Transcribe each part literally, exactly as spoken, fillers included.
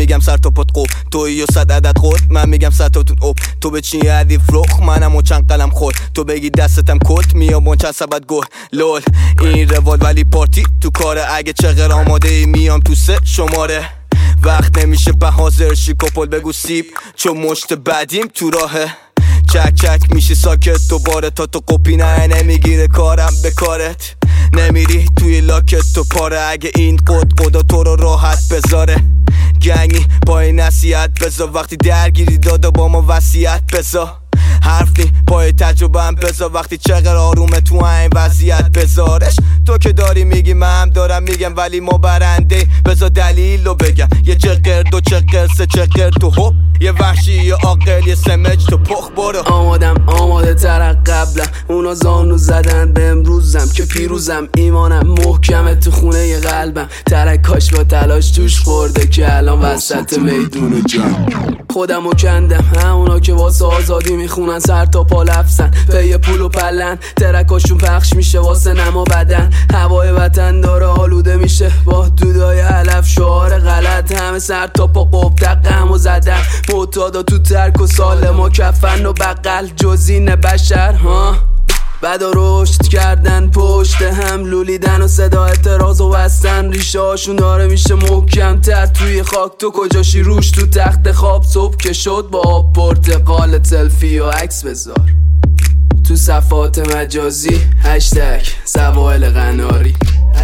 میگم سر تا پات قوب، تویی و صد عدد خود، من میگم صد تاتون اوب. تو به چی عدی فروخ، منم و چند قلم خود، تو بگی دستتم کت، میام چند سبد گل. لول این روال ولی پارتی تو کاره، اگه چقدر آماده ای میام تو سه شماره. وقت نمیشه به حاضر شی کپل بگو سیب، چون مشت بعدیم تو راهه. چک چک میشه ساکت دوباره تا تو قپی نه نمیگیره کارم به کارت. نمیری توی لاکت تو پاره، اگه این قد خدا تو رو راحت بذاره. گنگی پای نصیحت بذار، وقتی درگیری دادا با ما وصیت بذار. حرف نی پای تجربه هم بذار، وقتی چقدر آرومه تو این وضعیت بذارش. تو که داری میگی من هم دارم میگم، ولی ما برنده بذار دلیل رو بگم. یه چقر دو چقر سه چقر تو هپ، یه وحشی یه عاقل یه سمج تو پخ برو. آمادم آماده تر از قبلم، اونا زانو زدن به امروزم که پیروزم. ایمانم محکمه تو خونه ی قلبم، ترکاش با تلاش توش خورده که الان وسط میدون جنگ. خودمو کندم همونا که واسه آزادی میخونن، سر تا پا لفظن پی پول و پلن. ترکاشون پخش میشه واسه نما بدن، هوای وطن داره آلوده میشه با دودای علف. شعار غلط همه سر تا پا قب دقمو زدن. معتادا تو ترک و سالم و کفن و بقل جزین بشر ها. بعدا رشد کردن پشت هم لولیدن و صدا اعتراض و بستن. ریشه هاشون داره میشه محکم تر توی خاک، تو کجاشی روش تو تخت خواب. صبح که شد با آب پرتقال سلفی و عکس بذار تو صفحات مجازی. هشتگ سوائل قناری.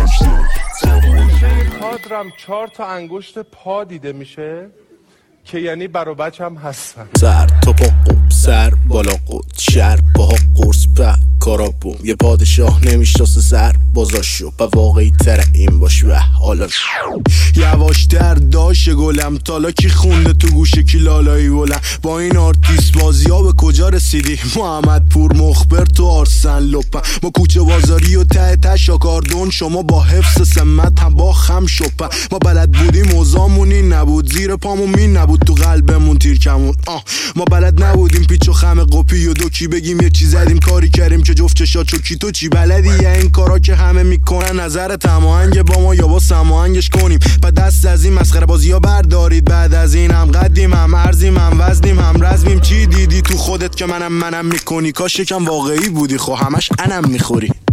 کادرم چهار تا انگشت پا دیده میشه که یعنی برا بچه هم هستن. سر تا پا قب، سر بالا قد، شر پاها قرص په کارا بوم. یه پادشاه نمیشناسه سر بازاشو، و واقعی تر این باش و حالا یواشتر داشه گلم. تالا کی خونده تو گوشه کی لالایی بلم. با این آرتیست بازی ها به کجا رسیدی؟ محمد پور مخبر تو آرسن لپن. ما کوچه بازاری و ته تشا کاردون، شما با حفظ سمت هم با خم شپن. ما بلد بودیم اوزامون این نبود، زیر پامون مین نبود تو قلبمون تیر کمون. آه ما بلد نبودیم پیچ و خم قپی و دوکی بگیم یه چیز زدیم کاری کردیم که جفت چشا چوکی. تو چی بلدی؟ یه این کارا که همه میکنن، نظر تماهنگ با ما یا با سماهنگش کنیم. بعد دست از این مسخره بازی ها بردارید، بعد از این هم قدیم هم ارزیم هم وزنیم هم رزمیم. چی دیدی تو خودت که منم منم میکنی؟ کاش یکم واقعی بودی، خو همش انم میخوری.